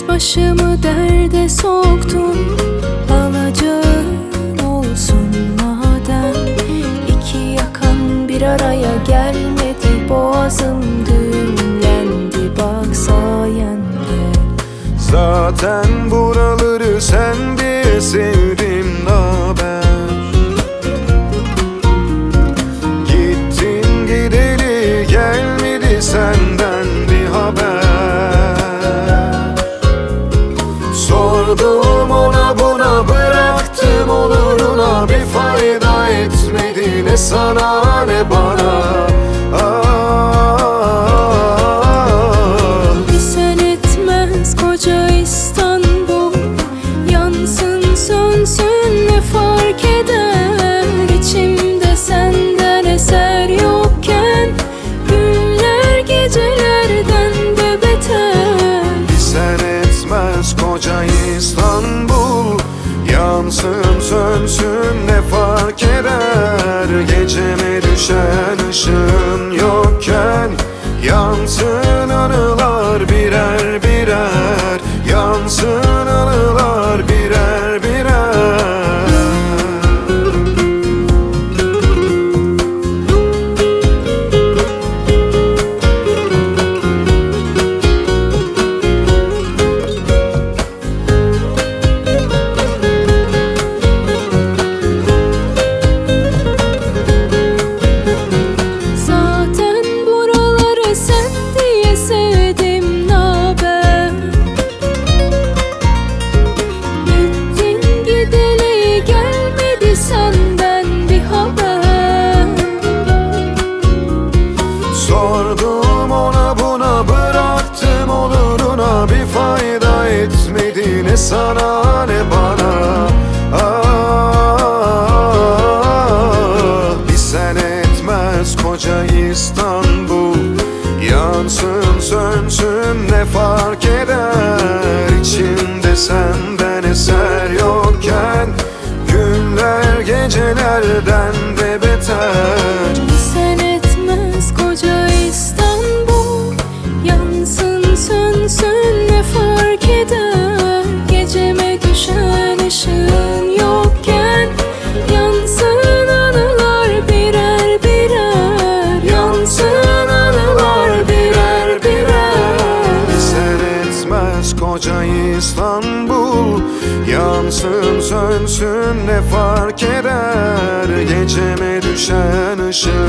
Başımı derde soktun, alacağın olsun madem. İki yakan bir araya gelmedi, boğazım düğümlendi bak sayende. Zaten buraları sen diye sevdim naber. Gittin gideli gelmedi senden bir haber. Sordum ona buna, bıraktım oluruna, bir fayda etmedi ne sana ne bana. Bir sen etmez koca İstanbul, yansın sönsün ne fark eder. İçimde senden eser yokken, günler gecelerden de beter. Bir sen etmez koca İstanbul, yansın sönsün ne fark eder. Geceme düşen ışığın yokken, yansın anılar birer birer. Yansın anılar birer birer. Sordum ona buna, bıraktım oluruna, bir fayda etmedi ne sana ne bana. Bir sen etmez koca İstanbul, yansın sönsün ne fark eder. İçimde senden eser yokken, günler gecelerden de beter. Sen etmez koca İstanbul, yansın sönsün ne fark eder. Geceme düşen ışığın yokken, yansın anılar birer birer. Yansın anılar birer birer. Sen etmez koca İstanbul, yansın sönsün ne fark eder. Geceme düşen ışığın